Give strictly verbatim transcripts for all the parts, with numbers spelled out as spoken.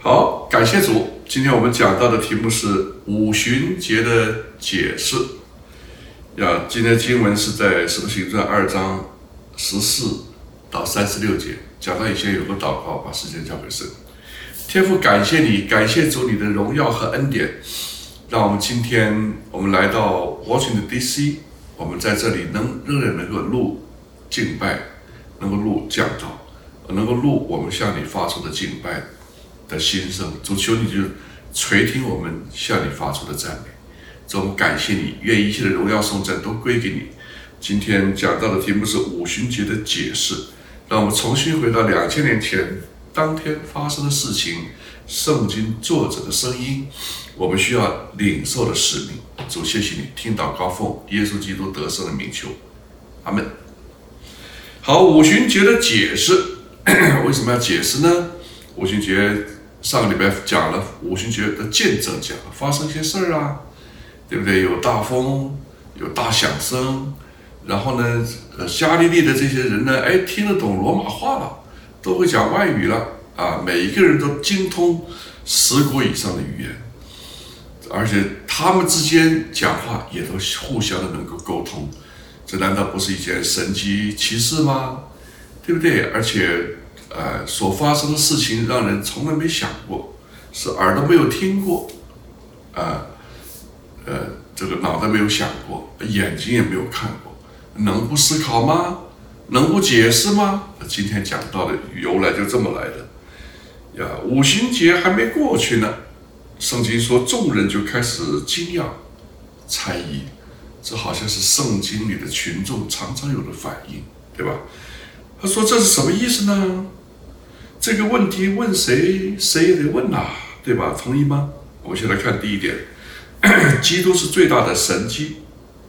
好，感谢主。今天我们讲到的题目是五旬节的解释。呀，今天经文是在《使徒行传》二章十四到三十六节。讲到以前有个祷告，把时间交给神。天父，感谢你，感谢主你的荣耀和恩典，让我们今天我们来到 Washington D C， 我们在这里能仍然能够录敬拜，能够录讲道，能够录我们向你发出的敬拜的心声。主，求你就垂听我们向你发出的赞美。主，我们感谢你，愿一切的荣耀颂赞都归给你。今天讲到的题目是五旬节的解释，让我们重新回到两千年前当天发生的事情，圣经作者的声音，我们需要领受的使命。主，谢谢你，听祷告奉耶稣基督得胜的名求，阿们。好，五旬节的解释，为什么要解释呢？五旬节上个礼拜讲了五旬节的见证，讲了发生些事儿啊，对不对？有大风，有大响声，然后呢，呃，加利利的这些人呢，哎，听得懂罗马话了，都会讲外语了啊，每一个人都精通十国以上的语言，而且他们之间讲话也都互相的能够沟通，这难道不是一件神迹奇事吗？对不对？而且呃，所发生的事情让人从来没想过，是耳朵没有听过，啊、呃，呃，这个脑袋没有想过，眼睛也没有看过，能不思考吗？能不解释吗？今天讲到的由来就这么来的。呀，五旬节还没过去呢，圣经说众人就开始惊讶、猜疑，这好像是圣经里的群众常常有的反应，对吧？他说这是什么意思呢？这个问题问谁，谁也得问呐、啊，对吧？同意吗？我们先来看第一点，基督是最大的神迹。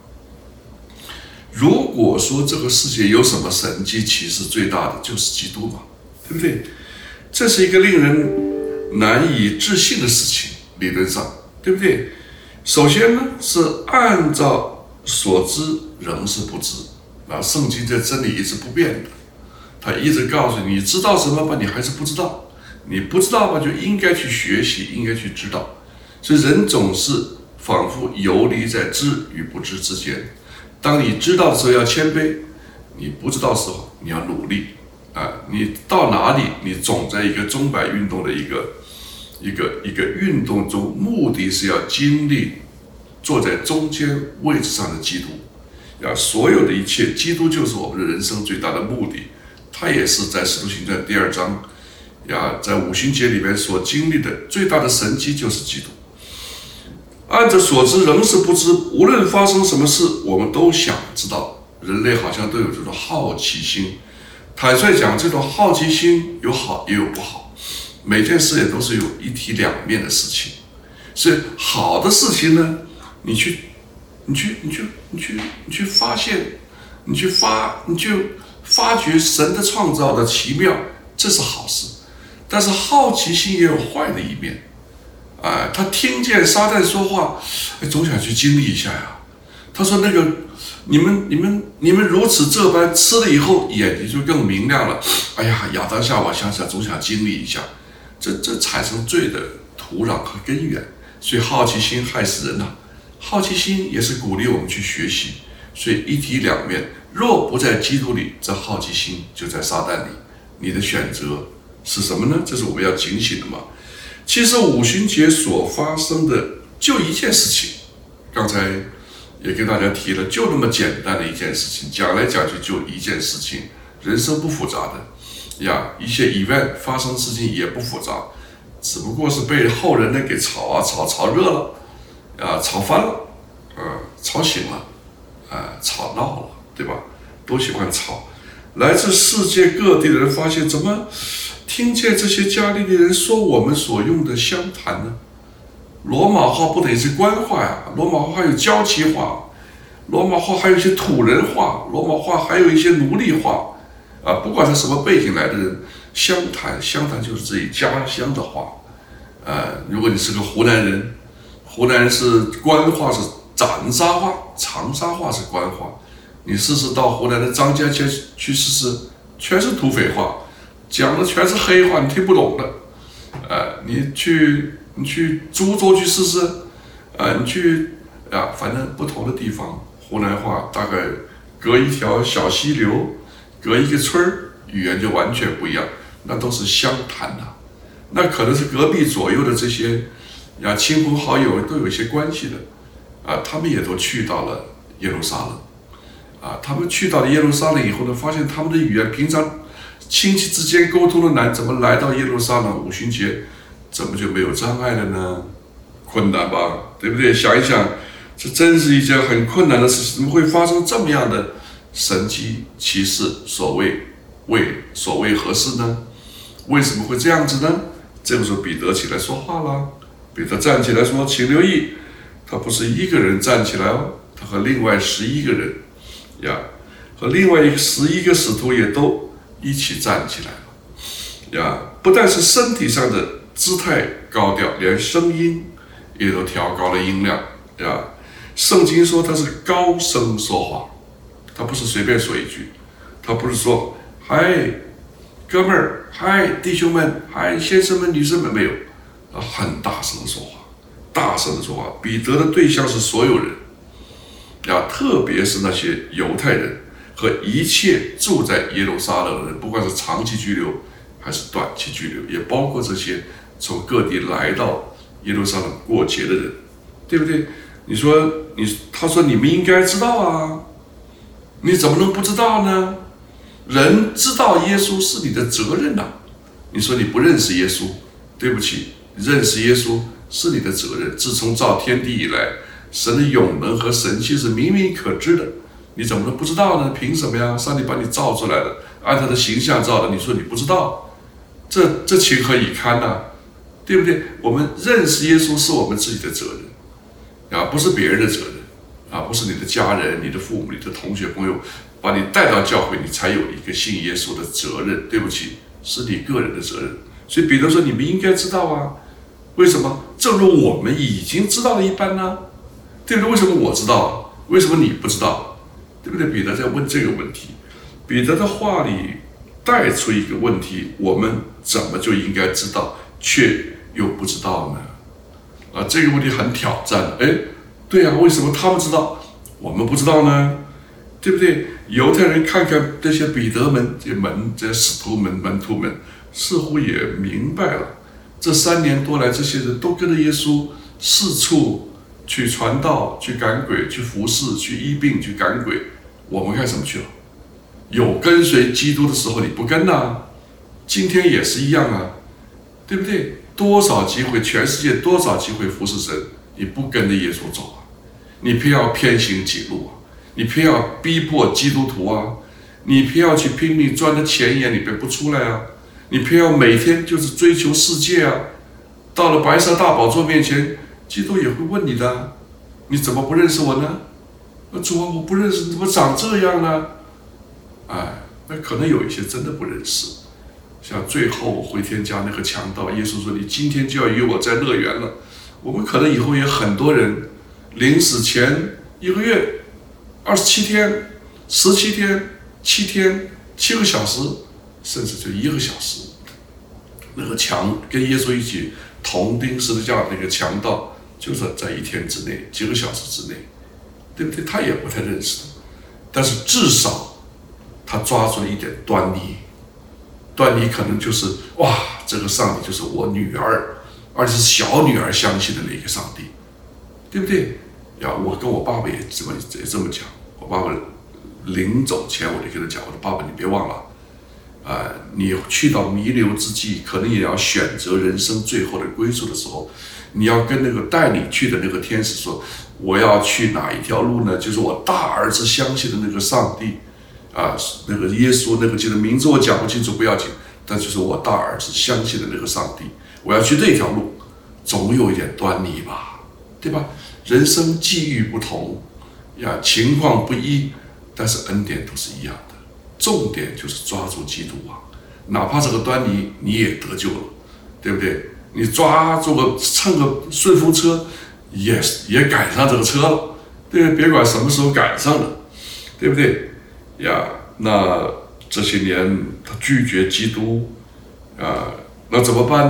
如果说这个世界有什么神迹，其实最大的就是基督嘛，对不对？这是一个令人难以置信的事情，理论上，对不对？首先呢，是按照所知仍是不知啊，圣经这真理一直不变的。他一直告诉你，你知道什么吧，你还是不知道；你不知道吧，就应该去学习，应该去知道。所以人总是仿佛游离在知与不知之间。当你知道的时候要谦卑，你不知道的时候你要努力啊！你到哪里，你总在一个钟摆运动的一个一个一个运动中，目的是要经历坐在中间位置上的基督。呀，所有的一切，基督就是我们的人生最大的目的。他也是在《使徒行传》第二章呀，在五旬节里面所经历的最大的神迹就是基督。按着所知仍是不知，无论发生什么事，我们都想知道。人类好像都有这种好奇心。坦率讲，这种好奇心有好也有不好，每件事也都是有一体两面的事情。所以好的事情呢，你去，你去，你去，你去，你去发现，你去发，你去发掘神的创造的奇妙，这是好事。但是好奇心也有坏的一面。啊，他听见撒旦说话，哎，总想去经历一下呀。他说：“那个，你们、你们、你们如此这般吃了以后，眼睛就更明亮了。哎呀，亚当夏娃想想，总想经历一下，这这产生罪的土壤和根源。所以好奇心害死人呐、啊。好奇心也是鼓励我们去学习。所以一体两面。若不在基督里，这好奇心就在撒旦里。你的选择是什么呢？这是我们要警醒的嘛。”其实五旬节所发生的就一件事情，刚才也跟大家提了，就那么简单的一件事情，讲来讲去就一件事情，人生不复杂的呀，一些 event 发生的事情也不复杂，只不过是被后人呢给炒啊炒炒热了，啊炒翻了，呃炒醒了，啊吵闹了，对吧？都喜欢吵。来自世界各地的人发现，怎么听见这些加利利人说我们所用的乡谈呢？罗马话不等于是官话呀，罗马话还有交际话，罗马话还有一些土人话，罗马话还有一些奴隶话，啊，不管是什么背景来的人，乡谈，乡谈就是自己家乡的话，呃，如果你是个湖南人，湖南人是官话是长沙话，长沙话是官话，你试试到湖南的张家界去试试，全是土匪话。讲的全是黑话，你听不懂的， 啊，你去你去株洲去试试，啊，你去啊，反正不同的地方，湖南话大概隔一条小溪流，隔一个村儿，语言就完全不一样，那都是湘潭呐、啊，那可能是隔壁左右的这些呀亲朋好友都有一些关系的，啊，他们也都去到了耶路撒冷，啊，他们去到了耶路撒冷以后呢，发现他们的语言平常亲戚之间沟通的难，怎么来到耶路撒冷五旬节，怎么就没有障碍了呢？困难吧，对不对？想一想，这真是一件很困难的事情，怎么会发生这么样的神迹奇事？所谓为所谓何事呢？为什么会这样子呢？这个时候彼得起来说话了，彼得站起来说：“请留意，他不是一个人站起来哦，他和另外十一个人呀，和另外一个十一个使徒也都一起站起来了呀。不但是身体上的姿态高调，连声音也都调高了音量呀。圣经说他是高声说话，他不是随便说一句，他不是说嗨哥们儿，嗨弟兄们，嗨先生们女生们，没有，他很大声的说话，大声的说话。彼得的对象是所有人呀，特别是那些犹太人和一切住在耶路撒冷的人，不管是长期居留还是短期居留，也包括这些从各地来到耶路撒冷过节的人，对不对？你说你，他说你们应该知道啊，你怎么能不知道呢？人知道耶稣是你的责任呐、啊。你说你不认识耶稣，对不起，认识耶稣是你的责任。自从造天地以来，神的永能和神性是明明可知的，你怎么能不知道呢？凭什么呀？上帝把你造出来了，按他的形象造的，你说你不知道，这这情何以堪呢、啊？对不对？我们认识耶稣是我们自己的责任啊，不是别人的责任啊，不是你的家人、你的父母、你的同学朋友把你带到教会，你才有一个信耶稣的责任。对不起，是你个人的责任。所以彼得说：“你们应该知道啊，为什么？正如我们已经知道了一般呢，对不对？为什么我知道，为什么你不知道？对不对？”彼得在问这个问题。彼得的话里带出一个问题：我们怎么就应该知道，却又不知道呢？啊，这个问题很挑战。哎，对啊，为什么他们知道，我们不知道呢？对不对？犹太人看看这些彼得们、这门、这使徒们、门徒们，似乎也明白了，这三年多来，这些人都跟着耶稣四处去传道、去赶鬼、去服侍、去医病、去赶鬼。我们干什么去了？有跟随基督的时候，你不跟啊？今天也是一样啊，对不对？多少机会，全世界多少机会服侍神，你不跟着耶稣走啊？你偏要偏行己路啊？你偏要逼迫基督徒啊？你偏要去拼命钻着前沿里边不出来啊？你偏要每天就是追求世界啊？到了白色大宝座面前，基督也会问你的，你怎么不认识我呢？主啊，我不认识，你怎么长这样呢？哎，那可能有一些真的不认识，像最后回天家那个强盗，耶稣说：“你今天就要与我在乐园了。”我们可能以后也很多人，临死前一个月、二十七天、十七天、七天、七个小时，甚至就一个小时，那个强跟耶稣一起同钉十字架那个强盗，就是在一天之内、几个小时之内，对不对？他也不太认识的，但是至少他抓住了一点端倪。端倪可能就是哇，这个上帝就是我女儿，而且是小女儿相信的那个上帝，对不对？呀，我跟我爸爸也这么也这么讲。我爸爸临走前，我就跟他讲：“我说爸爸，你别忘了，啊、呃，你去到弥留之际，可能也要选择人生最后的归宿的时候，你要跟那个带你去的那个天使说，我要去哪一条路呢？就是我大儿子相信的那个上帝。”啊，那个耶稣，那个记得名字我讲不清楚不要紧，但就是我大儿子相信的那个上帝，我要去这条路，总有一点端倪吧，对吧？人生际遇不同呀，情况不一，但是恩典都是一样的。重点就是抓住基督啊，哪怕这个端倪你也得救了，对不对？你抓住个蹭个顺风车，也也赶上这个车了，对，别管什么时候赶上的，对不对？呀，那这些年他拒绝基督，啊，那怎么办呢？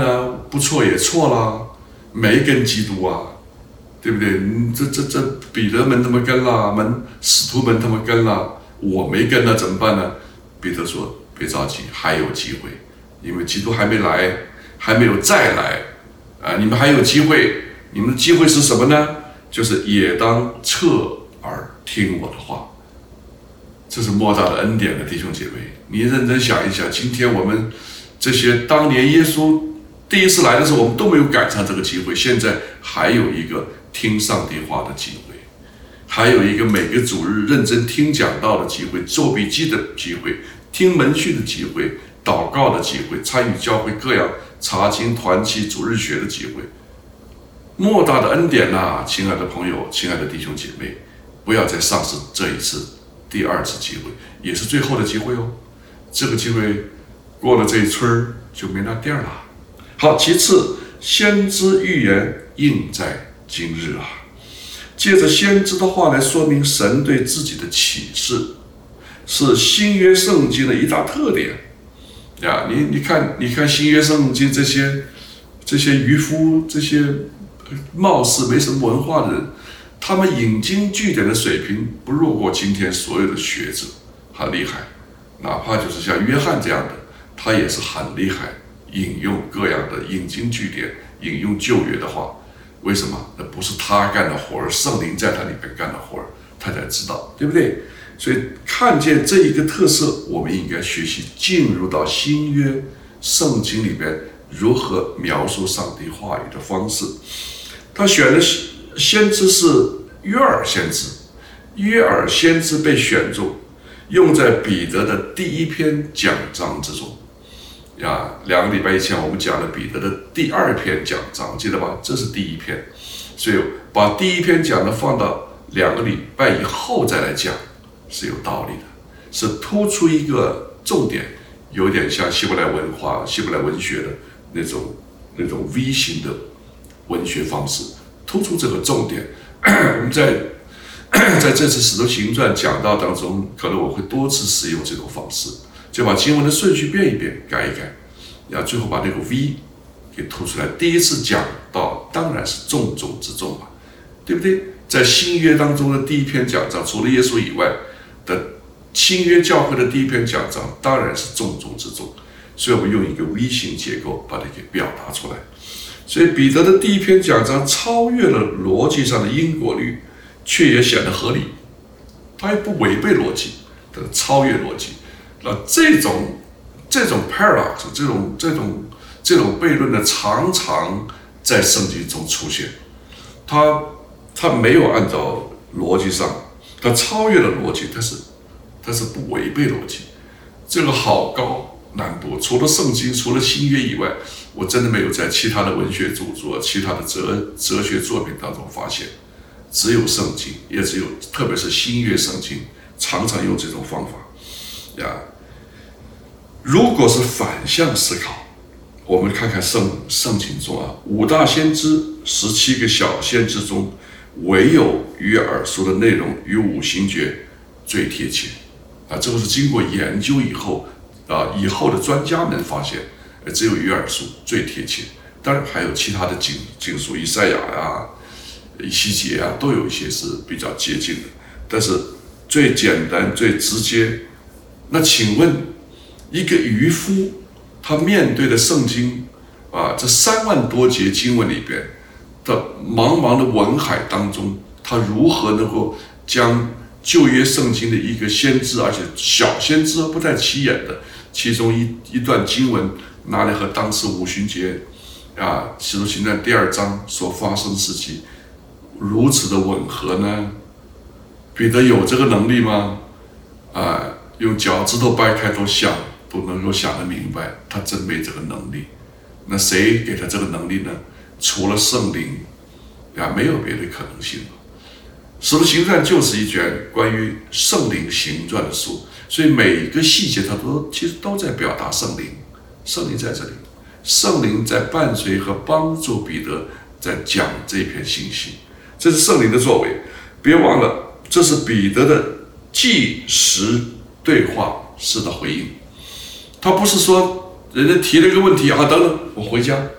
不错也错啦，没跟基督啊，对不对？这这这彼得们他们跟了，门使徒们他们跟了，我没跟了怎么办呢？彼得说：“别着急，还有机会，因为基督还没来，还没有再来啊！你们还有机会，你们的机会是什么呢？就是也当侧耳听我的话。”这是莫大的恩典的弟兄姐妹，你认真想一想，今天我们这些当年耶稣第一次来的时候，我们都没有赶上这个机会，现在还有一个听上帝话的机会，还有一个每个主日认真听讲道的机会，做笔记的机会，听门训的机会，祷告的机会，参与教会各样查经团契主日学的机会。莫大的恩典啊，亲爱的朋友，亲爱的弟兄姐妹，不要再丧失这一次第二次机会，也是最后的机会哦。这个机会过了这一村就没那店了。好，其次，先知预言应在今日啊。借着先知的话来说明神对自己的启示，是新约圣经的一大特点呀。你你看，你看新约圣经这些这些渔夫，这些貌似没什么文化的人，他们引经据典的水平不弱过今天所有的学者，很厉害。哪怕就是像约翰这样的，他也是很厉害，引用各样的引经据典，引用旧约的话。为什么？那不是他干的活儿，圣灵在他里面干的活儿，他才知道，对不对？所以看见这一个特色，我们应该学习进入到新约圣经里边如何描述上帝话语的方式。他选的先知是约珥先知，约珥先知被选中，用在彼得的第一篇讲章之中。呀，两个礼拜以前我们讲了彼得的第二篇讲章，记得吧？这是第一篇，所以把第一篇讲的放到两个礼拜以后再来讲是有道理的，是突出一个重点，有点像希伯来文化、希伯来文学的那种那种 V 型的文学方式，突出这个重点。我们在在这次使徒行传讲道当中，可能我会多次使用这种方式。就把经文的顺序变一变，改一改，然后最后把那个 V 给突出来。第一次讲到当然是重中之重嘛，对不对？在新约当中的第一篇讲章，除了耶稣以外的新约教会的第一篇讲章，当然是重中之重。所以我们用一个 V 型结构把它给表达出来。所以彼得的第一篇讲章超越了逻辑上的因果律，却也显得合理，它也不违背逻辑，它超越逻辑。那这种这种 paradox， 这种这种这种悖论呢，常常在圣经中出现。它它没有按照逻辑上，它超越了逻辑，但是它是不违背逻辑。这个好高难度，除了圣经，除了新约以外，我真的没有在其他的文学著作、其他的哲哲学作品当中发现。只有圣经，也只有特别是新约圣经，常常用这种方法。呀，如果是反向思考，我们看看圣圣经中啊，五大先知、十七个小先知中，唯有约珥书的内容与五行诀最贴切啊。这个是经过研究以后啊，以后的专家们发现，只有约珥书最贴切。当然还有其他的经经书，以赛亚啊、以西结啊，都有一些是比较接近的，但是最简单、最直接。那请问，一个渔夫他面对的圣经啊，这三万多节经文里边的茫茫的文海当中，他如何能够将旧约圣经的一个先知，而且小先知不太起眼的其中一一段经文，拿来和当时五旬节啊《使徒行传》第二章所发生的事情如此的吻合呢？彼得有这个能力吗？啊？用脚趾头掰开都想都能够想得明白，他真没这个能力。那谁给他这个能力呢？除了圣灵呀，没有别的可能性了。使徒行传就是一卷关于圣灵行传的书，所以每一个细节它都其实都在表达圣灵。圣灵在这里，圣灵在伴随和帮助彼得在讲这篇信息，这是圣灵的作为。别忘了，这是彼得的即时对话式的回应，他不是说人家提了一个问题啊，等等我回家，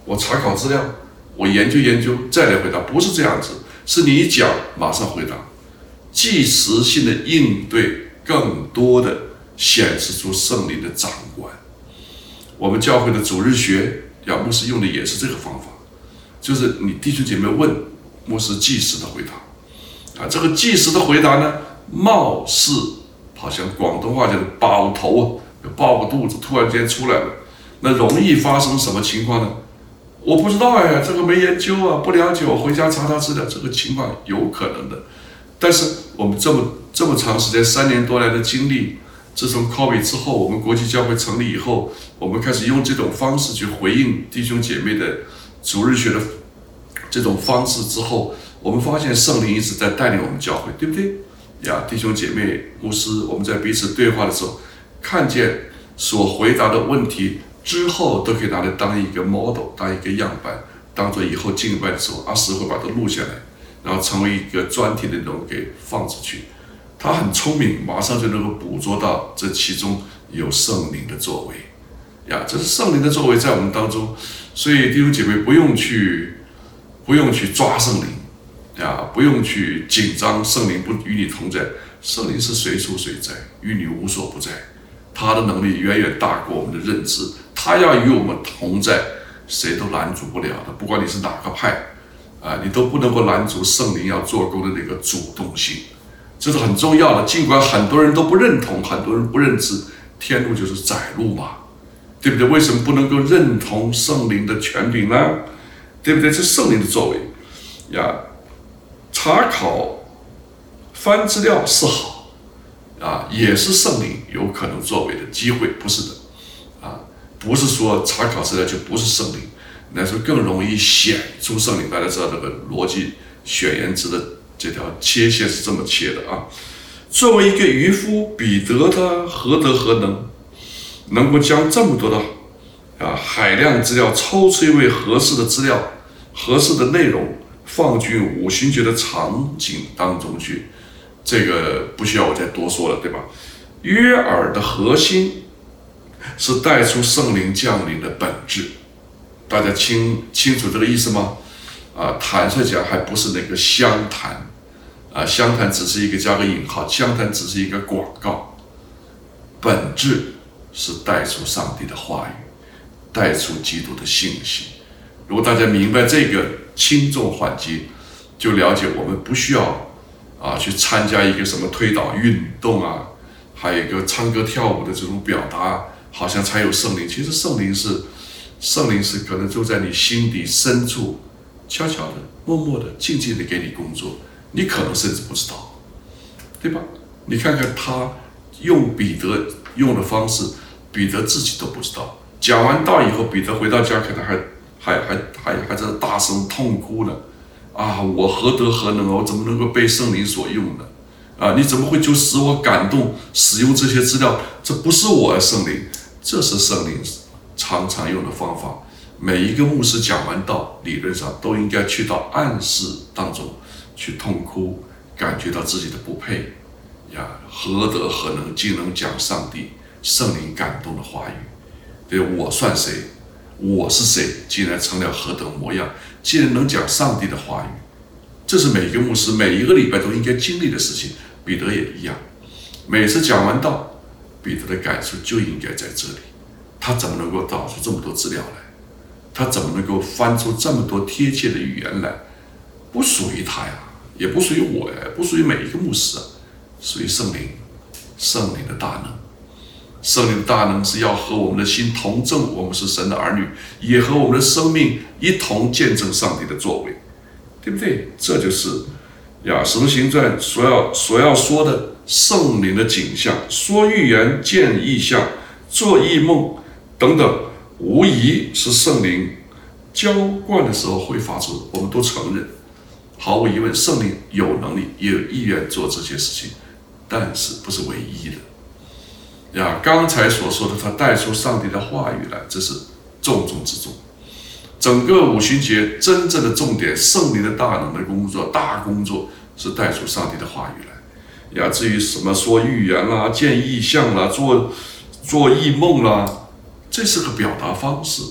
我查考资料，我研究研究再来回答，不是这样子，是你一讲马上回答，即时性的应对，更多的显示出圣灵的掌管。我们教会的主日学，呀，牧师用的也是这个方法，就是你弟兄姐妹问，牧师即时的回答，啊，这个即时的回答呢，貌似好像广东话讲的饱头，抱个肚子突然间出来了，那容易发生什么情况呢？我不知道哎，这个没研究啊，不了解，我回家查查资料，这个情况有可能的。但是我们这么这么长时间三年多来的经历，自从 COVID 之后，我们国际教会成立以后，我们开始用这种方式去回应弟兄姐妹的主日学的这种方式之后，我们发现圣灵一直在带领我们教会，对不对呀？弟兄姐妹、牧师，我们在彼此对话的时候，看见所回答的问题之后，都可以拿来当一个 model， 当一个样板，当做以后敬拜的时候，阿师会把它录下来，然后成为一个专题的内容给放出去。他很聪明，马上就能够捕捉到这其中有圣灵的作为呀，这是圣灵的作为在我们当中，所以弟兄姐妹不用去不用去抓圣灵呀，不用去紧张圣灵不与你同在，圣灵是随处随在，与你无所不在，他的能力远远大过我们的认知，他要与我们同在，谁都拦阻不了的，不管你是哪个派啊，你都不能够拦阻圣灵要做工的那个主动性。这是很重要的，尽管很多人都不认同，很多人不认知，天路就是窄路嘛，对不对？为什么不能够认同圣灵的权柄呢？对不对？这是圣灵的作为呀。查考、翻资料是好啊，也是圣灵有可能作为的机会，不是的啊，不是说查考资料就不是圣灵，那时候更容易显出圣灵。大家知道这个逻辑选言值的这条切线是这么切的啊。作为一个渔夫，彼得他何德何能，能够将这么多的啊海量资料抽出一位合适的资料、合适的内容，放进五旬节的场景当中去，这个不需要我再多说了，对吧？约珥的核心是带出圣灵降临的本质，大家清清楚这个意思吗？啊，坦率讲，还不是那个相谈，啊，相谈只是一个加个引号，相谈只是一个广告，本质是带出上帝的话语，带出基督的信息。如果大家明白这个轻重缓急，就了解我们不需要啊去参加一个什么推导运动啊，还有一个唱歌跳舞的这种表达，好像才有圣灵。其实圣灵是圣灵是可能就在你心底深处，悄悄的、默默的、静静的给你工作，你可能甚至不知道，对吧？你看看他用彼得用的方式，彼得自己都不知道。讲完道以后，彼得回到家，可能还还还还还在大声痛哭呢。啊，我何德何能啊？我怎么能够被圣灵所用呢？啊，你怎么会就使我感动使用这些资料？这不是我的圣灵，这是圣灵常常用的方法。每一个牧师讲完道，理论上都应该去到暗室当中去痛哭，感觉到自己的不配呀，何德何能，竟能讲上帝圣灵感动的话语？对，我算谁？我是谁？竟然成了何等模样？竟然能讲上帝的话语，这是每一个牧师每一个礼拜都应该经历的事情。彼得也一样，每次讲完道，彼得的感受就应该在这里。他怎么能够找出这么多资料来？他怎么能够翻出这么多贴切的语言来？不属于他呀，也不属于我呀，不属于每一个牧师啊，属于圣灵，圣灵的大能。圣灵的大能是要和我们的心同证，我们是神的儿女，也和我们的生命一同见证上帝的作为，对不对？这就是呀，使徒行传所要所要说的圣灵的景象，说预言、见异象、做异梦等等，无疑是圣灵浇灌的时候会发出，我们都承认，毫无疑问，圣灵有能力也有意愿做这些事情，但是不是唯一的。呀，刚才所说的，他带出上帝的话语来，这是重中之重。整个五旬节真正的重点，圣灵的大能的工作，大工作是带出上帝的话语来。呀，至于什么说预言啦、见异象啦、做做异梦啦，这是个表达方式。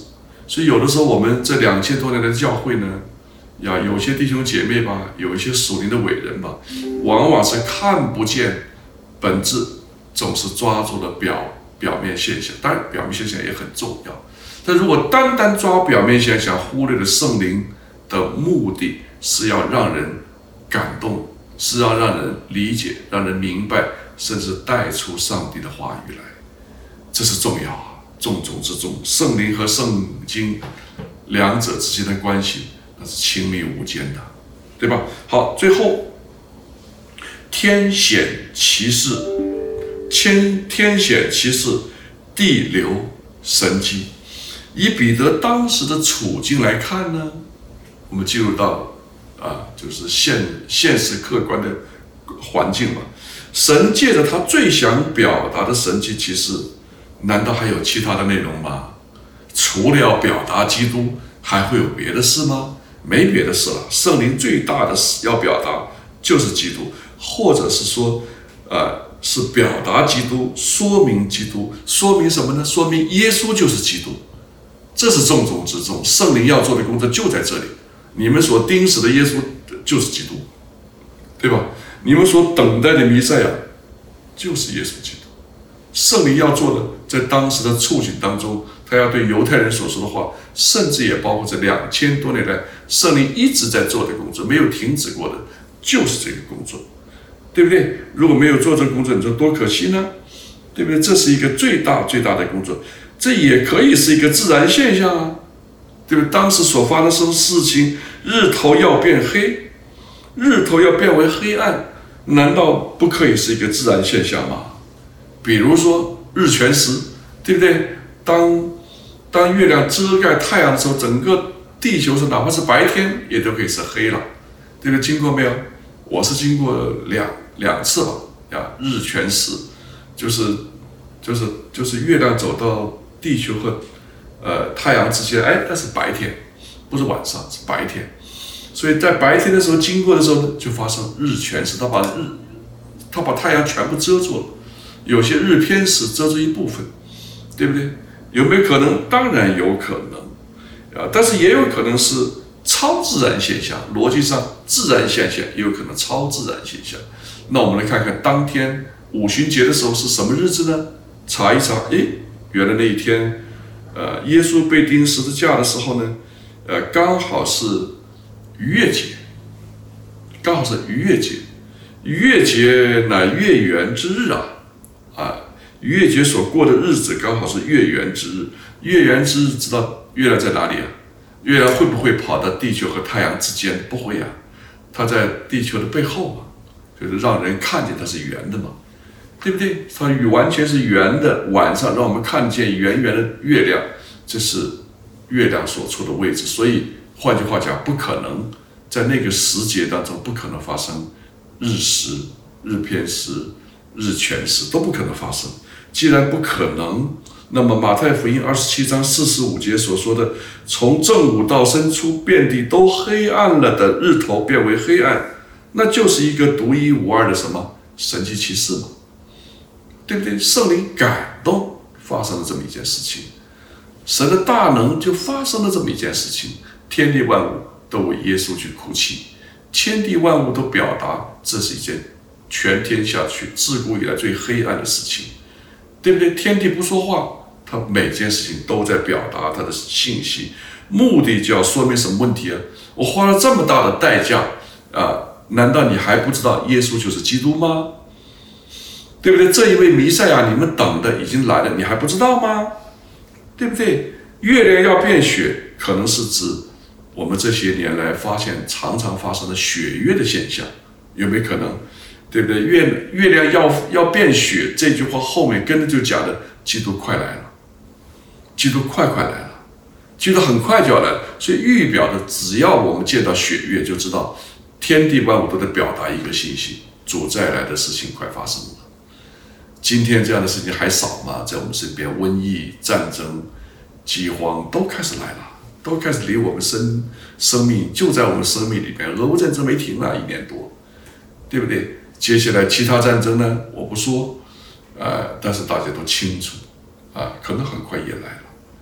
所以有的时候我们这两千多年的教会呢，呀，有些弟兄姐妹吧，有一些属灵的伟人吧，往往是看不见本质，总是抓住了表表面现象。当然，表面现象也很重要，但如果单单抓表面现象，忽略了圣灵的目的是要让人感动，是要让人理解，让人明白，甚至带出上帝的话语来，这是重要啊，重中之重。圣灵和圣经两者之间的关系，那是亲密无间的，对吧？好，最后天显其事，天天显其事，地流神机。以彼得当时的处境来看呢，我们进入到啊，就是现现实客观的环境嘛。神借着他最想表达的神迹奇事，难道还有其他的内容吗？除了要表达基督，还会有别的事吗？没别的事了。圣灵最大的要表达就是基督，或者是说，呃，是表达基督，说明基督，说明什么呢？说明耶稣就是基督，这是重中之重。圣灵要做的工作就在这里。你们所钉死的耶稣就是基督，对吧？你们所等待的弥赛亚就是耶稣基督。圣灵要做的，在当时的处境当中，他要对犹太人所说的话，甚至也包括这两千多年来圣灵一直在做的工作，没有停止过的，就是这个工作，对不对？如果没有做这个工作，你说多可惜呢？对不对？这是一个最大最大的工作，这也可以是一个自然现象啊。对吧？当时所发生的事情，日头要变黑，日头要变为黑暗，难道不可以是一个自然现象吗？比如说日全食，对不对？当当月亮遮盖太阳的时候，整个地球上哪怕是白天也都可以是黑了，对不对？经过没有？我是经过两两次吧，呀，日全食，就是就是就是月亮走到地球和呃，太阳之间，哎，那是白天，不是晚上，是白天。所以在白天的时候经过的时候呢，就发生日全食，它把日，它把太阳全部遮住了。有些日偏食遮住一部分，对不对？有没有可能？当然有可能，啊，但是也有可能是超自然现象。逻辑上，自然现象也有可能超自然现象。那我们来看看当天五旬节的时候是什么日子呢？查一查，哎，原来那一天。呃，耶稣被钉十字架的时候呢，呃，刚好是逾越节，刚好是逾越节，逾越节乃月圆之日啊，啊，逾越节所过的日子刚好是月圆之日。月圆之日，知道月亮在哪里啊？月亮会不会跑到地球和太阳之间？不会啊，它在地球的背后嘛，就是让人看见它是圆的嘛。对不对？它完全是圆的，晚上让我们看见圆圆的月亮，这是月亮所处的位置。所以换句话讲，不可能在那个时节当中不可能发生日食、日偏食、日全食，都不可能发生。既然不可能，那么马太福音二十七章四十五节所说的，从正午到申初，遍地都黑暗了的日头变为黑暗，那就是一个独一无二的什么神迹奇事嘛。对不对？圣灵感动发生了这么一件事情，神的大能就发生了这么一件事情，天地万物都为耶稣去哭泣，天地万物都表达这是一件全天下去自古以来最黑暗的事情，对不对？天地不说话，他每件事情都在表达他的信息，目的就要说明什么问题啊？我花了这么大的代价啊，难道你还不知道耶稣就是基督吗？对不对？这一位弥赛亚你们等的已经来了，你还不知道吗？对不对？月亮要变血，可能是指我们这些年来发现常常发生的血月的现象，有没有可能？对不对？月月亮要要变血，这句话后面跟着就讲的，基督快来了，基督快快来了，基督很快就要来了。所以预表的，只要我们见到血月，就知道天地万物都在表达一个信息：主再来的事情快发生了。今天这样的事情还少吗？在我们身边，瘟疫、战争、饥荒都开始来了，都开始离我们生生命就在我们生命里边。俄乌战争没停了一年多，对不对？接下来其他战争呢？我不说，呃，但是大家都清楚，啊，可能很快也来了。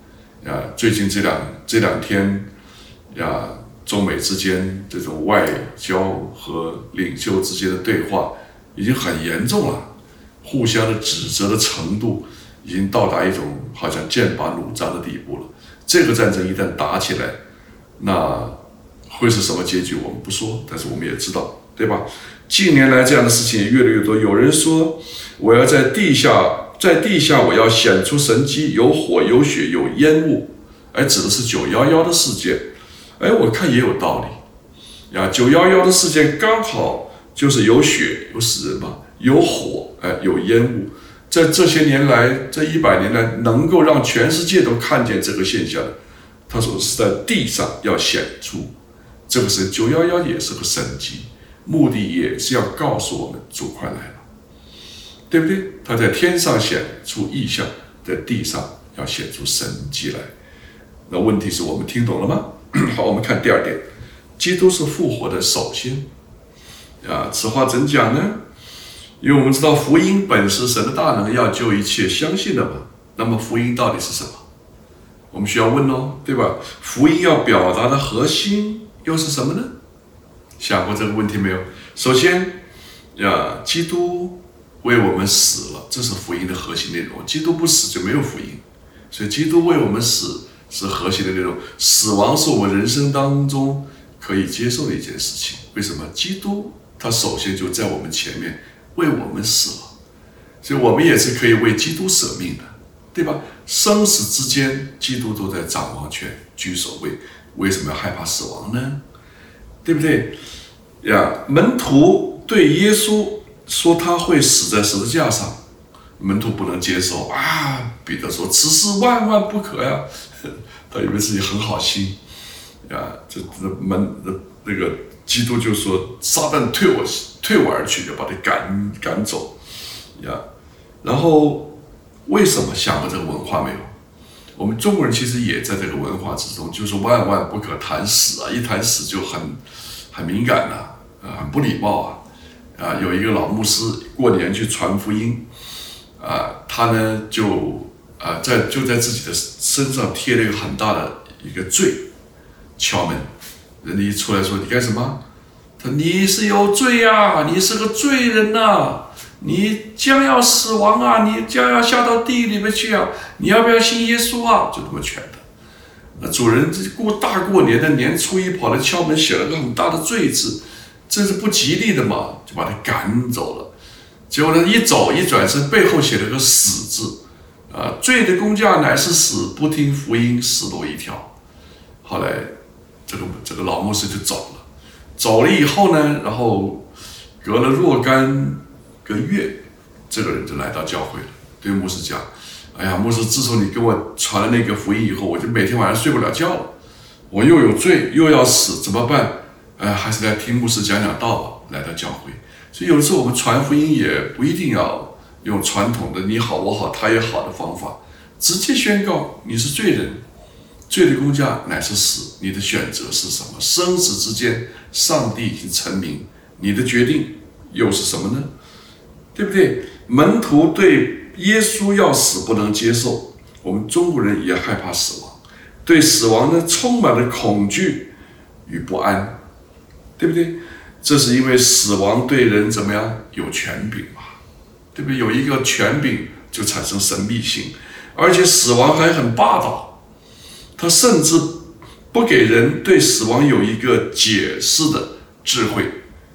啊，最近这两这两天呀，中美之间这种外交和领袖之间的对话已经很严重了，互相的指责的程度已经到达一种好像剑拔弩张的地步了。这个战争一旦打起来，那会是什么结局我们不说，但是我们也知道，对吧？近年来这样的事情也越来越多。有人说我要在地下，在地下我要显出神迹，有火有血有烟雾，哎，指的是九一一的事件。哎，我看也有道理呀。九一一的事件刚好就是有血有死人嘛，有火，哎，有烟雾。在这些年来，这一百年来，能够让全世界都看见这个现象，他说是在地上要显出这个神。九一一也是个神迹，目的也是要告诉我们主快来了，对不对？他在天上显出异象，在地上要显出神迹来。那问题是我们听懂了吗？好，我们看第二点，基督是复活的首先啊，此话怎讲呢？因为我们知道福音本是神的大能，要救一切相信的嘛。那么福音到底是什么？我们需要问哦，对吧？福音要表达的核心又是什么呢？想过这个问题没有？首先呀，基督为我们死了，这是福音的核心内容。基督不死就没有福音，所以基督为我们死是核心的内容。死亡是我们人生当中可以接受的一件事情。为什么？基督他首先就在我们前面为我们死了，所以我们也是可以为基督舍命的，对吧？生死之间，基督都在掌王权，居首位。为什么要害怕死亡呢？对不对呀？门徒对耶稣说他会死在十字架上，门徒不能接受啊。彼得说：“此事万万不可呀！”他以为自己很好心呀，这这门那个基督就说：“撒旦退我退我而去，就把他赶赶走呀。”然后为什么想过这个文化没有？我们中国人其实也在这个文化之中，就是万万不可谈死啊，一谈死就很很敏感呐、啊，呃，很不礼貌啊。啊，有一个老牧师过年去传福音，啊，他呢就啊在就在自己的身上贴了一个很大的一个罪，敲门，人家一出来说你干什么？他说你是有罪呀、啊，你是个罪人呐、啊，你将要死亡啊，你将要下到地里面去啊，你要不要信耶稣啊？就这么劝的。那主人过大过年的年初一跑来敲门，写了个很大的罪字，这是不吉利的嘛，就把他赶走了。结果呢，一走一转身，背后写了个死字，啊，罪的工价乃是死，不听福音，死路一条。后来这个这个老牧师就走了，走了以后呢，然后隔了若干个月，这个人就来到教会了，对牧师讲：“哎呀，牧师，自从你给我传了那个福音以后，我就每天晚上睡不了觉了，我又有罪又要死，怎么办？哎，还是来听牧师讲讲道吧。”来到教会，所以有的时候我们传福音也不一定要用传统的你好我好他也好的方法，直接宣告你是罪人，罪的工价乃是死，你的选择是什么？生死之间，上帝已经陈明，你的决定又是什么呢？对不对？门徒对耶稣要死不能接受，我们中国人也害怕死亡，对死亡呢充满了恐惧与不安，对不对？这是因为死亡对人怎么样？有权柄嘛，对不对？有一个权柄就产生神秘性，而且死亡还很霸道，他甚至不给人对死亡有一个解释的智慧、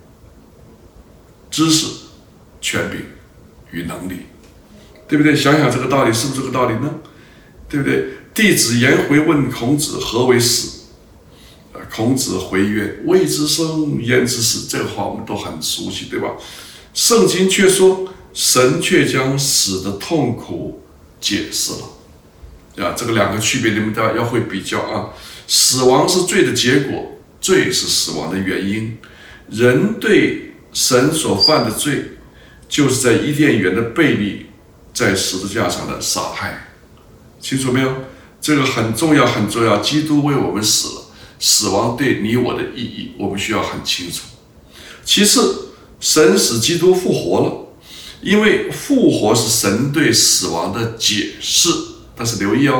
知识、权柄与能力，对不对？想想这个道理是不是这个道理呢？对不对？弟子颜回问孔子何为死？孔子回曰：“未知生，焉知死？”这个话我们都很熟悉，对吧？圣经却说，神却将死的痛苦解释了。啊，这个两个区别，你们大家要会比较啊。死亡是罪的结果，罪是死亡的原因。人对神所犯的罪，就是在伊甸园的悖逆，在十字架上的杀害。清楚没有？这个很重要，很重要。基督为我们死了。死亡对你我的意义，我们需要很清楚。其次，神使基督复活了，因为复活是神对死亡的解释。但是留意哦，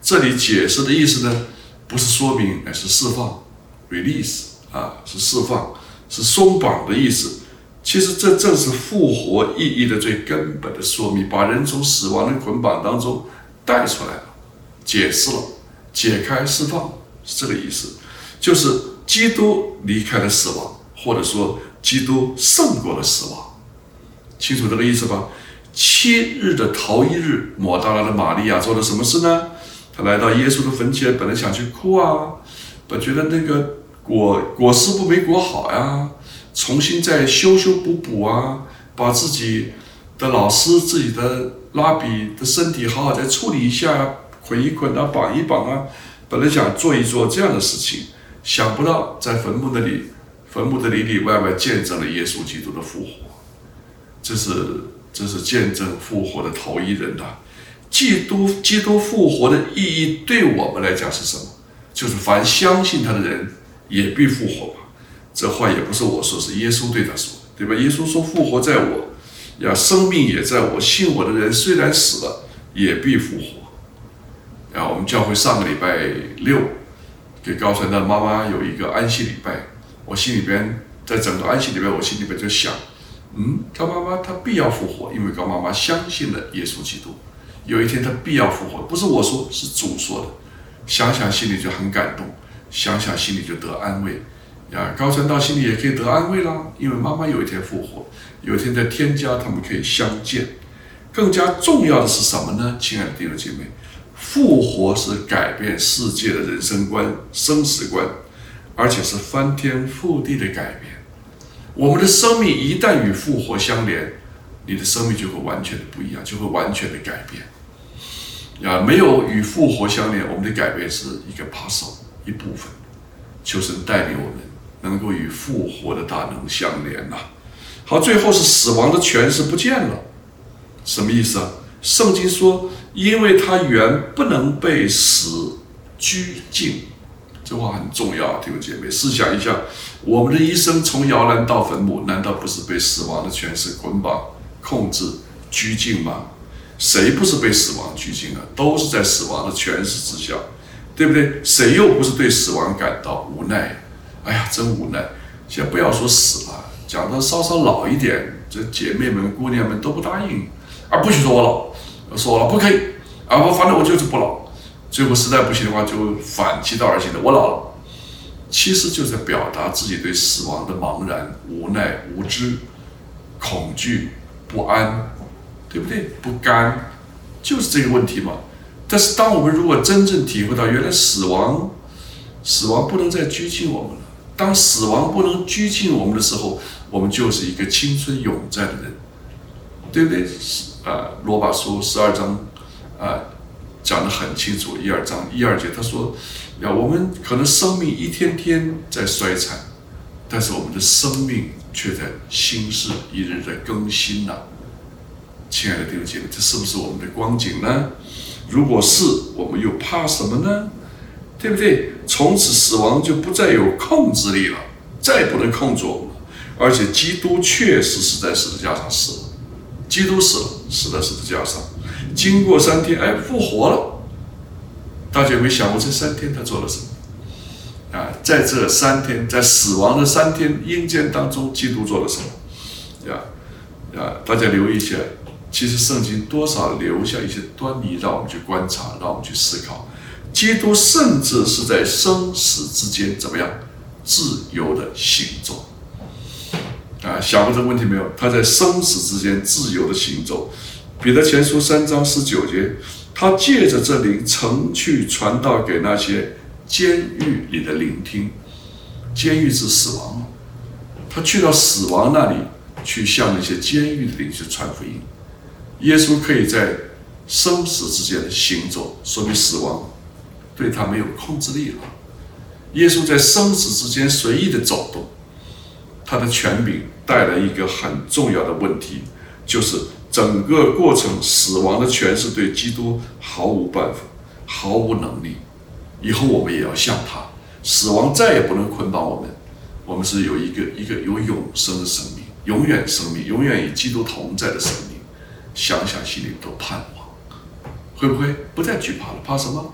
这里解释的意思呢，不是说明，乃是释放 ，release 啊，是释放，是松绑的意思。其实这正是复活意义的最根本的说明，把人从死亡的捆绑当中带出来了，解释了，解开释放，是这个意思。就是基督离开了死亡，或者说基督胜过了死亡，清楚这个意思吧？七日的头一日，抹大拉的玛利亚做了什么事呢？她来到耶稣的坟前，本来想去哭啊，本觉得那个果果实不没果好呀，重新再修修补补啊，把自己的老师、自己的拉比的身体好好再处理一下，捆一捆啊，绑一绑啊，本来想做一做这样的事情，想不到在坟墓那里，坟墓的里里外外见证了耶稣基督的复活，这是这是见证复活的头一人呐、啊。基督基督复活的意义对我们来讲是什么？就是凡相信他的人也必复活嘛。这话也不是我说，是耶稣对他说，对吧？耶稣说复活在我，呀，生命也在我，信我的人虽然死了，也必复活。啊，我们教会上个礼拜六给高传的妈妈有一个安息礼拜，我心里边在整个安息礼拜，我心里边就想，嗯，高妈妈她必要复活，因为高妈妈相信了耶稣基督。有一天他必要复活，不是我说，是主说的。想想心里就很感动，想想心里就得安慰。呀，高传道心里也可以得安慰啦，因为妈妈有一天复活，有一天在天家他们可以相见。更加重要的是什么呢？亲爱的弟兄姐妹，复活是改变世界的人生观、生死观，而且是翻天覆地的改变。我们的生命一旦与复活相连，你的生命就会完全的不一样，就会完全的改变。啊，没有与复活相连，我们的改变是一个 puzzle 一部分。求神带领我们能够与复活的大能相连呐、啊。好，最后是死亡的权势不见了，什么意思啊？圣经说，因为他原不能被死拘禁，这话很重要，弟兄姐妹，试想一下，我们的一生从摇篮到坟墓，难道不是被死亡的权势捆绑、控制、拘禁吗？谁不是被死亡拘禁啊？都是在死亡的权势之下，对不对？谁又不是对死亡感到无奈？哎呀，真无奈！先不要说死了，讲到稍稍老一点，这姐妹们、姑娘们都不答应，啊，不许说我老，说我老不可以，啊，我反正我就是不老。最后实在不行的话，就反其道而行的，我老了。其实就在表达自己对死亡的茫然、无奈、无知、恐惧、不安。对不对？不甘，就是这个问题嘛。但是，当我们如果真正体会到，原来死亡，死亡不能再拘禁我们了。当死亡不能拘禁我们的时候，我们就是一个青春永在的人，对不对？啊，罗马书十二章啊讲得很清楚，一二章一二节，他说，呀，我们可能生命一天天在衰残，但是我们的生命却在新世一日在更新呐、啊。亲爱的弟兄姐妹，这是不是我们的光景呢？如果是，我们又怕什么呢？对不对？从此死亡就不再有控制力了，再也不能控制我们了。而且基督确实是在十字架上死了，基督死了，死在十字架上，经过三天，哎，复活了。大家有没有想过这三天他做了什么？啊，在这三天，在死亡的三天阴间当中，基督做了什么？呀呀，大家留意一下。其实圣经多少留下一些端倪，让我们去观察，让我们去思考。基督甚至是在生死之间怎么样自由的行走啊？想过这个问题没有？他在生死之间自由的行走。彼得前书三章十九节，他借着这灵曾去传道给那些监狱里的聆听。监狱是死亡嘛？他去到死亡那里，去向那些监狱的灵去传福音。耶稣可以在生死之间行走，说明死亡对他没有控制力了。耶稣在生死之间随意的走动，他的权柄带来一个很重要的问题，就是整个过程死亡的权势对基督毫无办法，毫无能力。以后我们也要像他，死亡再也不能捆绑我们，我们是有一个一个有永生的生命，永远生命，永远与基督同在的生命。想想心里都盼望，会不会不再惧怕了？怕什么？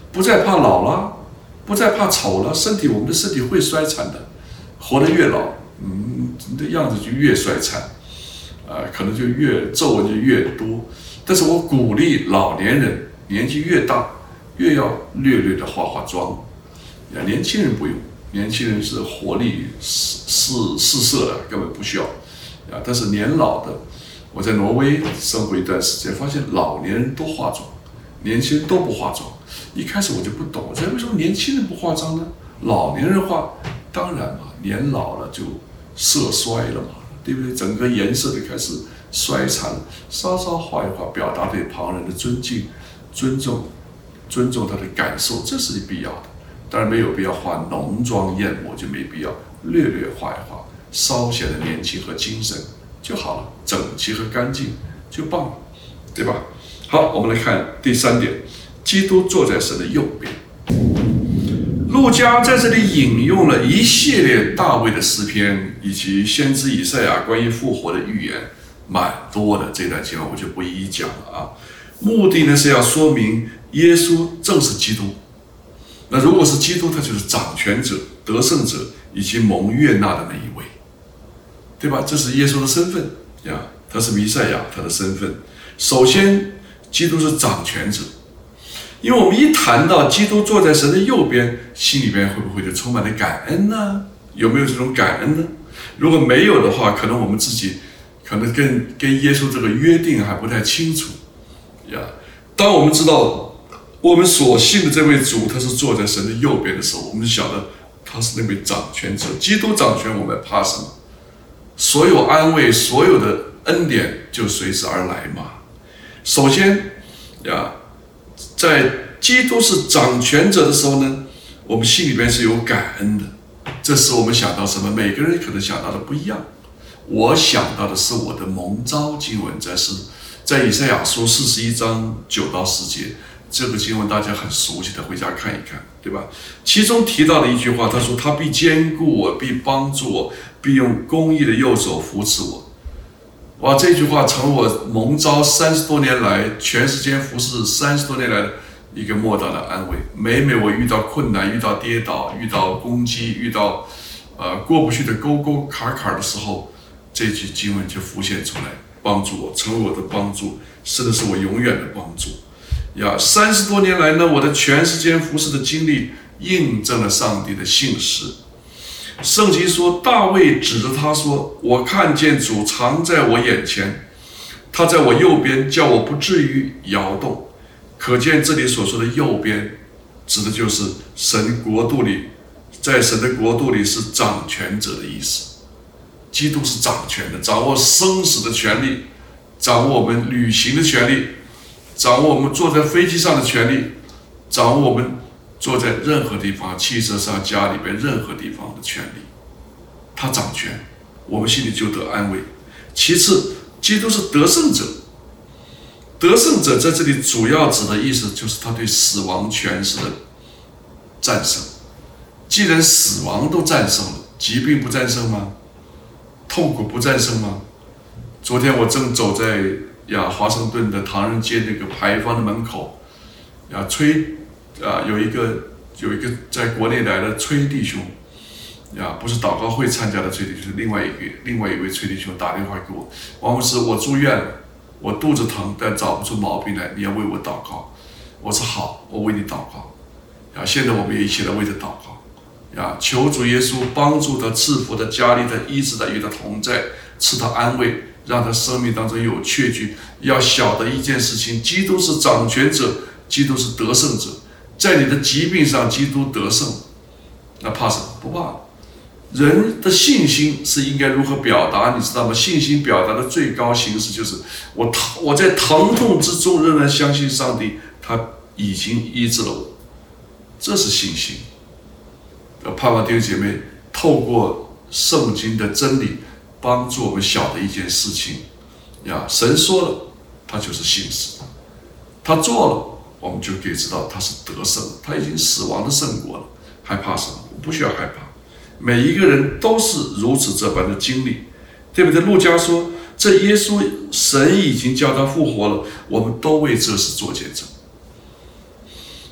不再怕老了，不再怕丑了。身体，我们的身体会衰残的，活得越老，嗯，你的样子就越衰残，啊、呃，可能就越皱纹就越多。但是我鼓励老年人，年纪越大，越要略略的化化妆。呀，年轻人不用，年轻人是活力四四四射的，根本不需要。啊，但是年老的，我在挪威生活一段时间，发现老年人都化妆，年轻人都不化妆。一开始我就不懂，我说为什么年轻人不化妆呢？老年人化，当然嘛，年老了就色衰了嘛，对不对？整个颜色就开始衰残，稍稍画一画，表达对旁人的尊敬、尊重、尊重他的感受，这是必要的。当然没有必要化浓妆艳抹，就没必要，略略画一画，稍显得年轻和精神就好了，整齐和干净就棒了，对吧？好，我们来看第三点，基督坐在神的右边。路加在这里引用了一系列大卫的诗篇以及先知以赛亚关于复活的预言，蛮多的，这段经文我就不一一讲了啊。目的呢是要说明耶稣正是基督。那如果是基督，他就是掌权者、得胜者以及蒙悦纳的那一位，对吧？这是耶稣的身份呀，他是弥赛亚，他的身份。首先，基督是掌权者，因为我们一谈到基督坐在神的右边，心里边会不会就充满了感恩呢？有没有这种感恩呢？如果没有的话，可能我们自己可能跟跟耶稣这个约定还不太清楚呀。当我们知道我们所信的这位主，他是坐在神的右边的时候，我们就晓得他是那位掌权者。基督掌权，我们怕什么？所有安慰，所有的恩典就随之而来嘛。首先呀，在基督是掌权者的时候呢，我们心里边是有感恩的。这使我们想到什么？每个人可能想到的不一样。我想到的是我的蒙召经文，在是在以赛亚书四十一章九到十节。这个经文大家很熟悉的，回家看一看，对吧？其中提到的一句话，他说：“他必坚固我，必帮助我，必用公义的右手扶持我。”哇，这句话成了我蒙召三十多年来，全时间服侍三十多年来的一个莫大的安慰。每每我遇到困难、遇到跌倒、遇到攻击、遇到呃过不去的沟沟坎坎的时候，这句经文就浮现出来，帮助我，成为我的帮助，甚至是我永远的帮助。呀，三十多年来呢，我的全时间服侍的经历印证了上帝的信实。圣经说，大卫指着他说：“我看见主常在我眼前，他在我右边，叫我不至于摇动。”可见这里所说的右边，指的就是神国度里，在神的国度里是掌权者的意思。基督是掌权的，掌握生死的权利，掌握我们旅行的权利，掌握我们坐在飞机上的权利，掌握我们坐在任何地方，汽车上、家里边任何地方的权利。他掌权，我们心里就得安慰。其次，基督是得胜者。得胜者在这里主要指的意思就是他对死亡权势的战胜。既然死亡都战胜了，疾病不战胜吗？痛苦不战胜吗？昨天我正走在呀华盛顿的唐人街那个牌坊的门口，呀崔啊有一个有一个在国内来的崔弟兄，呀不是祷告会参加的崔弟兄，另外一位另外一位崔弟兄打电话给我，王牧师，我住院了，我肚子疼，但找不出毛病来，你要为我祷告。我说好，我为你祷告。呀，现在我们也一起来为他祷告。呀，求主耶稣帮助他，赐福他，加力他，医治他，与他同在，赐他安慰，让他生命当中有确据。要晓得一件事情，基督是掌权者，基督是得胜者。在你的疾病上，基督得胜，那怕什么？不怕。人的信心是应该如何表达？你知道吗？信心表达的最高形式就是我我在疼痛之中仍然相信上帝，他已经医治了我，这是信心。盼望弟兄姐妹透过圣经的真理，帮助我们晓得一件事情呀，神说了，他就是信实；他做了，我们就可以知道他是得胜，他已经死亡的胜过了，害怕什么？不需要害怕。每一个人都是如此这般的经历，对不对？路加说，这耶稣神已经叫他复活了，我们都为这事做见证。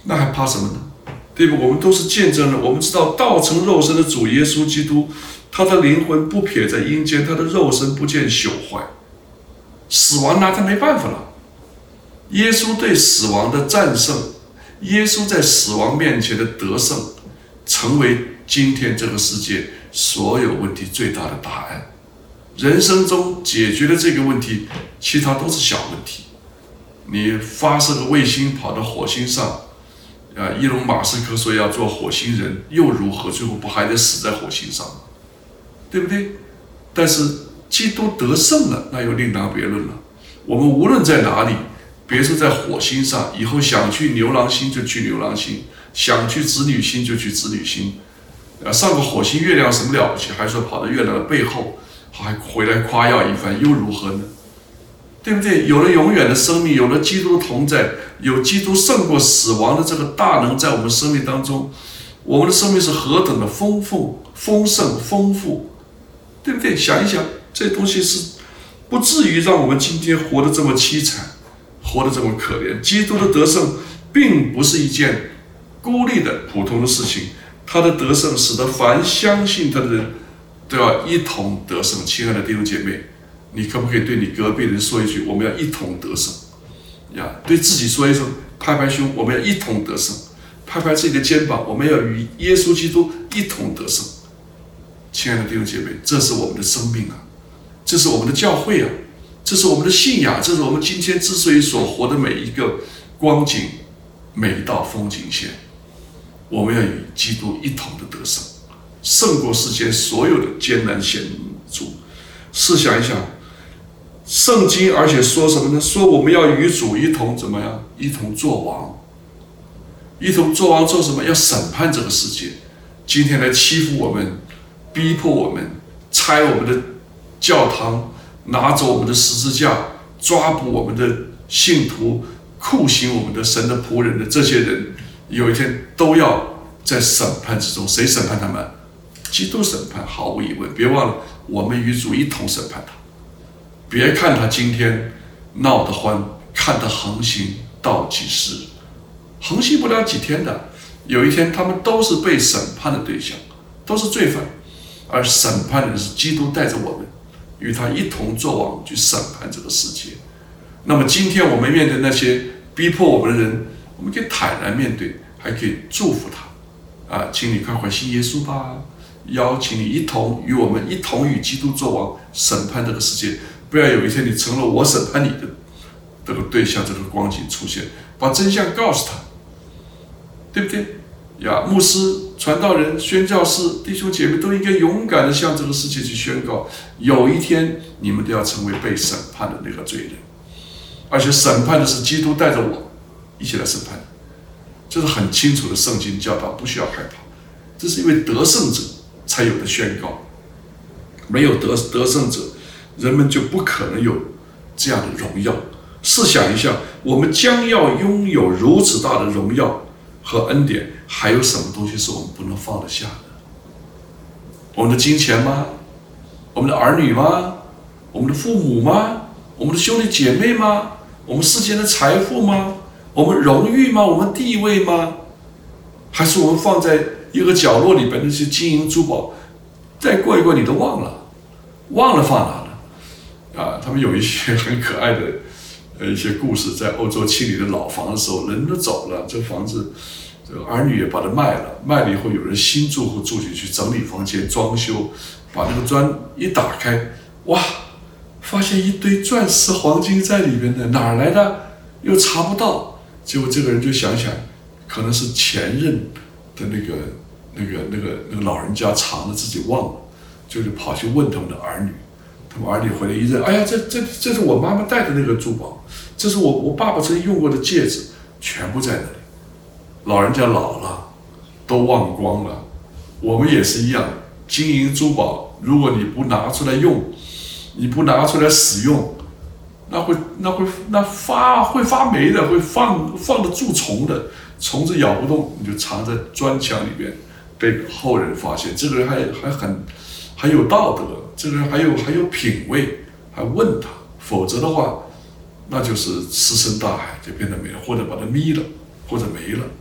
那还怕什么呢？对不？我们都是见证人，我们知道道成肉身的主耶稣基督，他的灵魂不撇在阴间，他的肉身不见朽坏，死亡拿他没办法了。耶稣对死亡的战胜，耶稣在死亡面前的得胜，成为今天这个世界所有问题最大的答案。人生中解决了这个问题，其他都是小问题。你发射个卫星跑到火星上，啊，伊隆马斯克说要做火星人，又如何？最后不还得死在火星上吗？对不对？但是基督得胜了，那又另当别论了。我们无论在哪里，别说在火星上，以后想去牛郎星就去牛郎星，想去子女星就去子女星。啊，上个火星、月亮什么了不起？还说跑到月亮的背后，还回来夸耀一番，又如何呢？对不对？有了永远的生命，有了基督的同在，有基督胜过死亡的这个大能在我们生命当中，我们的生命是何等的丰富、丰盛、丰富，对不对？想一想，这东西是不至于让我们今天活得这么凄惨，活得这么可怜。基督的得胜并不是一件孤立的普通的事情，他的得胜使得凡相信他的人都要一同得胜。亲爱的弟兄姐妹，你可不可以对你隔壁人说一句：我们要一同得胜呀？对自己说一声，拍拍胸，我们要一同得胜；拍拍自己的肩膀，我们要与耶稣基督一同得胜。亲爱的弟兄姐妹，这是我们的生命啊，这是我们的教会啊，这是我们的信仰，这是我们今天之所以所活的每一个光景，每一道风景线。我们要与基督一同的得胜，胜过世间所有的艰难险阻。试想一想，圣经而且说什么呢？说我们要与主一同怎么样？一同作王。一同作王做什么？要审判这个世界。今天来欺负我们，逼迫我们，拆我们的教堂，拿走我们的十字架，抓捕我们的信徒，酷刑我们的神的仆人的这些人，有一天都要在审判之中。谁审判他们？基督审判，毫无疑问。别忘了，我们与主一同审判他。别看他今天闹得欢，看他横行到几时，横行不了几天的。有一天，他们都是被审判的对象，都是罪犯，而审判的是基督带着我们，与他一同作王去审判这个世界。那么，今天我们面对那些逼迫我们的人，我们可以坦然面对，还可以祝福他。啊，请你快快信耶稣吧！邀请你一同与我们一同与基督作王，审判这个世界。不要有一天你成了我审判你的这个对象，这个光景出现，把真相告诉他，对不对？呀，牧师、传道人、宣教士、弟兄姐妹都应该勇敢地向这个世界去宣告：有一天你们都要成为被审判的那个罪人，而且审判的是基督带着我一起来审判。这是很清楚的圣经教导，不需要害怕。这是因为得胜者才有的宣告，没有得得胜者，人们就不可能有这样的荣耀。试想一下，我们将要拥有如此大的荣耀和恩典，还有什么东西是我们不能放得下的？我们的金钱吗？我们的儿女吗？我们的父母吗？我们的兄弟姐妹吗？我们世间的财富吗？我们荣誉吗？我们地位吗？还是我们放在一个角落里边那些金银珠宝，再过一过你都忘了，忘了放哪了啊？他们有一些很可爱的呃一些故事，在欧洲清理的老房的时候，人都走了，这房子这个儿女也把它卖了，卖了以后有人新住户住进去，整理房间装修，把那个砖一打开，哇，发现一堆钻石黄金在里面的，哪儿来的？又查不到。结果这个人就想想，可能是前任的那个那个那个那个老人家藏了自己忘了，就是跑去问他们的儿女，他们儿女回来一认，哎呀，这这这是我妈妈戴的那个珠宝，这是我我爸爸曾经用过的戒指，全部在那里。老人家老了，都忘光了。我们也是一样，金银珠宝，如果你不拿出来用，你不拿出来使用，那会那会那发会发霉的，会放放得住虫的，虫子咬不动，你就藏在砖墙里边，被后人发现。这个人还还很还有道德，这个人还有还有品味，还问他，否则的话，那就是石沉大海，就变得没了，或者把它眯了，或者没了。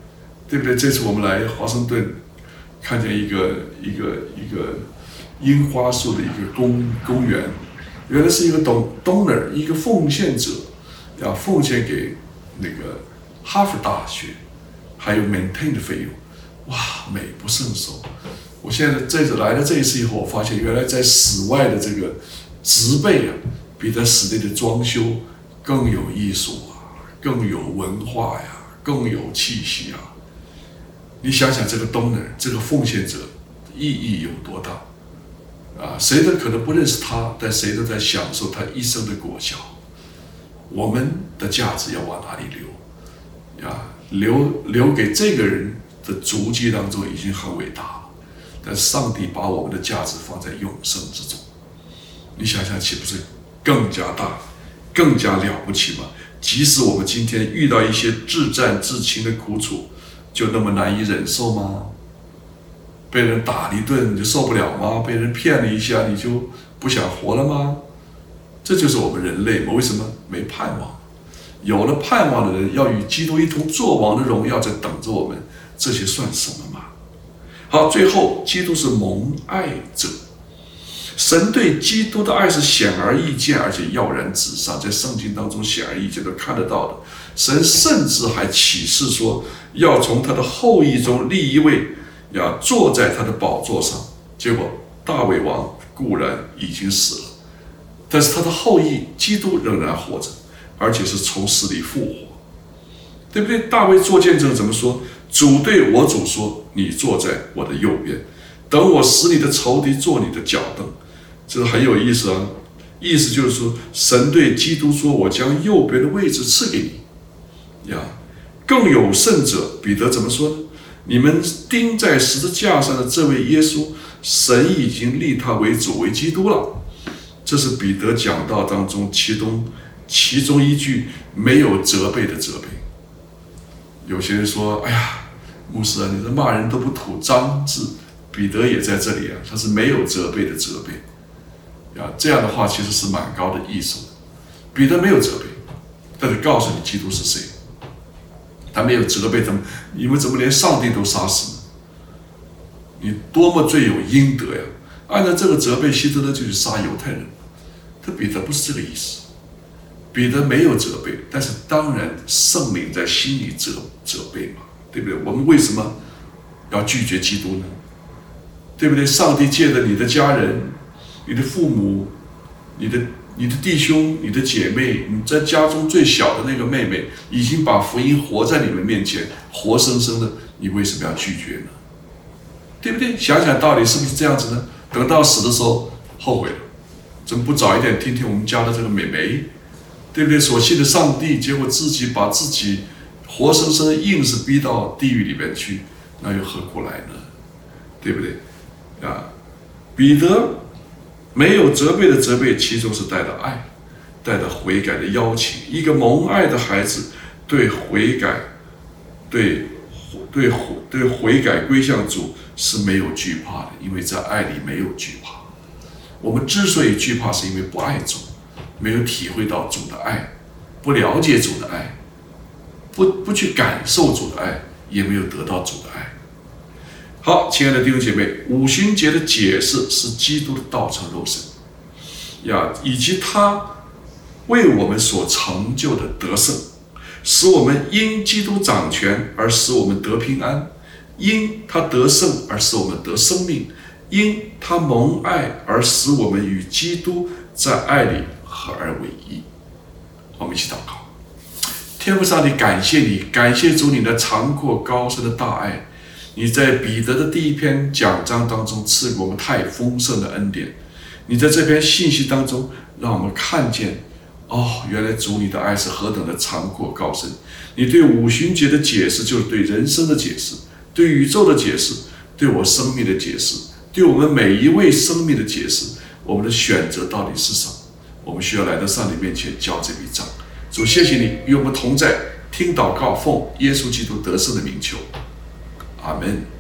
对不对？这次我们来华盛顿，看见一个一个一个樱花树的一个公公园，原来是一个 donor， 一个奉献者，要奉献给那个哈佛大学，还有 maintain 的费用，哇，美不胜收。我现在这次来了这一次以后，我发现原来在室外的这个植被啊，比在室内的装修更有艺术啊，更有文化呀，更有气息啊。你想想这个 donor， 这个奉献者意义有多大啊？谁都可能不认识他，但谁都在享受他一生的果效。我们的价值要往哪里留？啊，留留给这个人的足迹当中已经很伟大了，但上帝把我们的价值放在永生之中，你想想岂不是更加大、更加了不起吗？即使我们今天遇到一些至战至轻的苦楚，就那么难以忍受吗？被人打了一顿你就受不了吗？被人骗了一下你就不想活了吗？这就是我们人类，为什么没盼望？有了盼望的人，要与基督一同作王的荣耀在等着我们，这些算什么吗？好，最后，基督是蒙爱者。神对基督的爱是显而易见，而且耀然纸上，在圣经当中显而易见都看得到的。神甚至还启示说，要从他的后裔中立一位，要坐在他的宝座上。结果大卫王固然已经死了，但是他的后裔基督仍然活着，而且是从死里复活，对不对？大卫做见证怎么说？主对我主说：“你坐在我的右边，等我使你的仇敌做你的脚凳。”这是很有意思啊！意思就是说，神对基督说：“我将右边的位置赐给你。”呀，更有甚者，彼得怎么说呢？你们钉在十字架上的这位耶稣，神已经立他为主为基督了。这是彼得讲道当中其中其中一句没有责备的责备。有些人说：“哎呀，牧师啊，你这骂人都不吐脏字。”彼得也在这里啊，他是没有责备的责备。啊，这样的话其实是蛮高的艺术的。彼得没有责备，但是告诉你基督是谁。他没有责备他们，你们怎么连上帝都杀死呢？你多么罪有应得呀！按照这个责备，希特勒就去杀犹太人。他彼得不是这个意思，彼得没有责备，但是当然圣灵在心里责责备嘛，对不对？我们为什么要拒绝基督呢？对不对？上帝借着你的家人、你的父母、你的你的弟兄、你的姐妹，你在家中最小的那个妹妹，已经把福音活在你们面前，活生生的，你为什么要拒绝呢？对不对？想想道理是不是这样子呢？等到死的时候后悔了，怎么不早一点听听我们家的这个美眉，对不对？所信的上帝，结果自己把自己活生生的硬是逼到地狱里面去，那又何苦来呢？对不对？啊，彼得没有责备的责备，其中是带着爱，带着悔改的邀请。一个蒙爱的孩子对悔改、对对对悔改归向主是没有惧怕的，因为在爱里没有惧怕。我们之所以惧怕，是因为不爱主，没有体会到主的爱，不了解主的爱，不不去感受主的爱，也没有得到主的爱。好，亲爱的弟兄姐妹，五旬节的解释是基督的道成肉身呀，以及他为我们所成就的得胜，使我们因基督掌权而使我们得平安，因他得胜而使我们得生命，因他蒙爱而使我们与基督在爱里合而为一。我们一起祷告。天父上帝，感谢你，感谢主你的长阔高深的大爱。你在彼得的第一篇讲章当中赐给我们太丰盛的恩典，你在这篇信息当中让我们看见，哦，原来主你的爱是何等的长阔高深。你对五旬节的解释就是对人生的解释，对宇宙的解释，对我生命的解释，对我们每一位生命的解释。我们的选择到底是什么？我们需要来到上帝面前交这笔账。主，谢谢你与我们同在，听祷告，奉耶稣基督得胜的名求。Amen.